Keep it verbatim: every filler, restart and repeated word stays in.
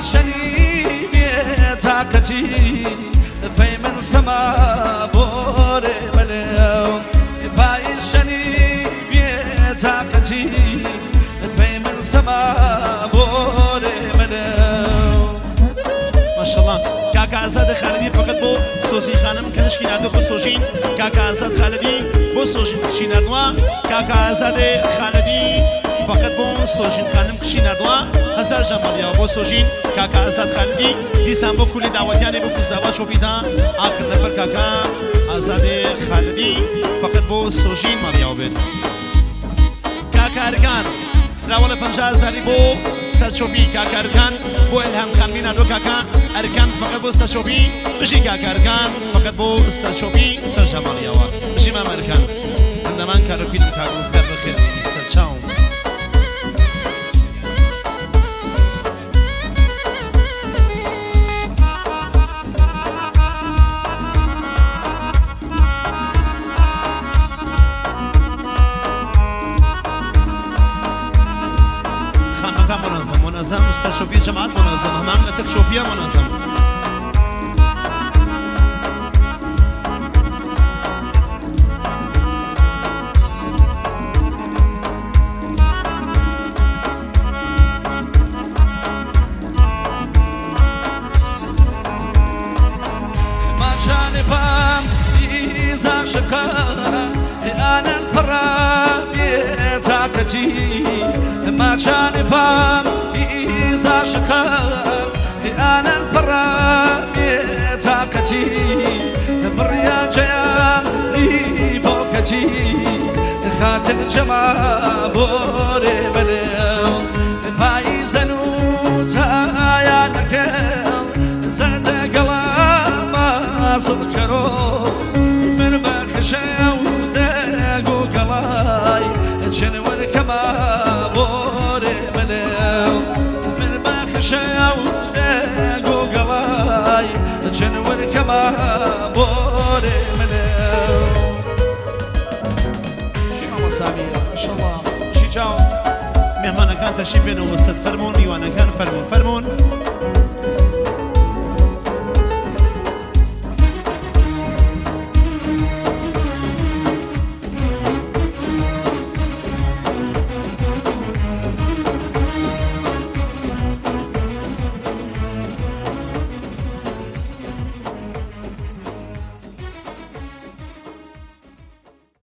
شنی بی‌طاقتی پی من سما بوره بلو پای شنی بی‌طاقتی پی من سما بوره بلو ماشاءالله کاکا آزاد خالدی فقط بو سوزین خانم کنشکی نردو بو سوژین کاکا آزاد خالدی بو سوژین کشی نردوا کاکا آزاد خالدی فقط بو سوژین خانم کشی نردوا هزار جمالیا بو سوژین کاکا آزاد خالدی دیسان بو کلی دعوتیانی بو کزاوا شوفیدا آخر نفر کاکا آزاد خالدی فقط بو سوژین مالیا بید کاکا ارکان راول پنجاه هزاری بو سرچوبی کاکا ارکان بو الهام خانمین ادو کاکا ارکان فقط بو سرچوبی بشی کاکا ارکان فقط بو سرچوبی سر جمالیا و بشی مام ارکان عندما کارو فیلم کارو نزگر بخیر سرچاوم منظم منظم مستشفی جماعت منظم همان نتک شوفیه منظم ما جانبم إذا شقا أنا البرا بطاقتي ما جانبم إذا شقا أنا البرا بطاقتي بريا جيالي بوكتي خاتل جما بوري بلو فايزة نوتا يا نكال زاد قلما صدكرو من بخشاو داقو قلاي جنو الكما بوري بلو من بخشاو داقو قلاي جنو الكما بوري بلو شي مسامي ان شاء الله شي جاو مهمان كان تشريف بينه وسط فرمون يوانا كان فرمون فرمون